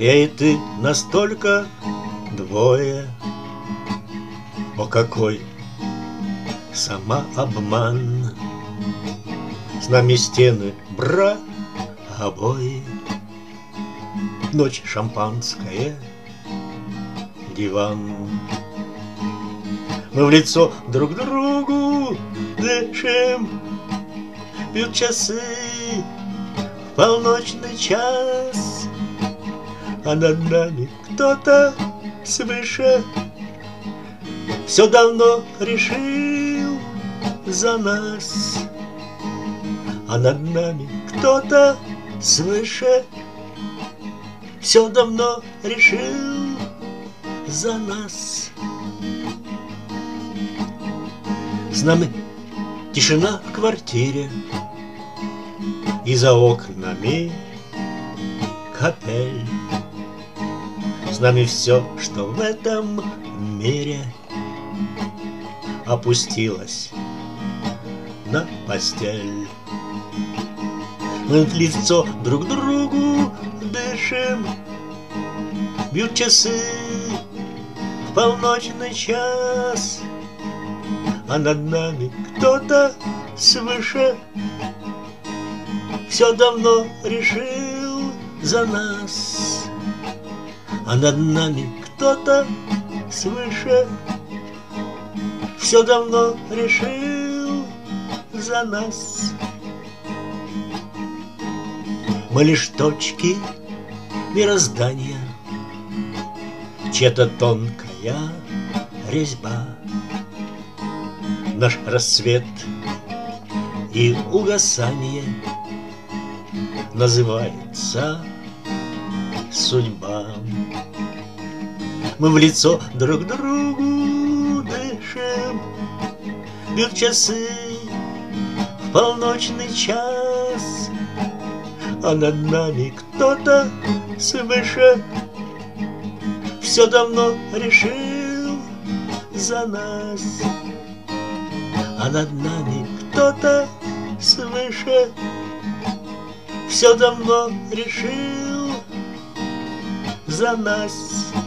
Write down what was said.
Я и ты настолько двое. О, какой самообман! С нами стены, бра, обои, ночь шампанское, диван. Мы в лицо друг другу дышим, бьют часы в полночный час, а над нами кто-то свыше все давно решил за нас. А над нами кто-то свыше все давно решил за нас. С нами тишина в квартире, и за окнами капель. С нами все, что в этом мире опустилось на постель. Мы в лицо друг другу дышим, бьют часы в полночный час, а над нами кто-то свыше все давно решил за нас. А над нами кто-то свыше все давно решил за нас. Мы лишь точки мироздания, чья-то тонкая резьба. Наш рассвет и угасание называется судьба. Мы в лицо друг другу дышим, бьют часы в полночный час, а над нами кто-то свыше все давно решил за нас. А над нами кто-то свыше все давно решил за нас.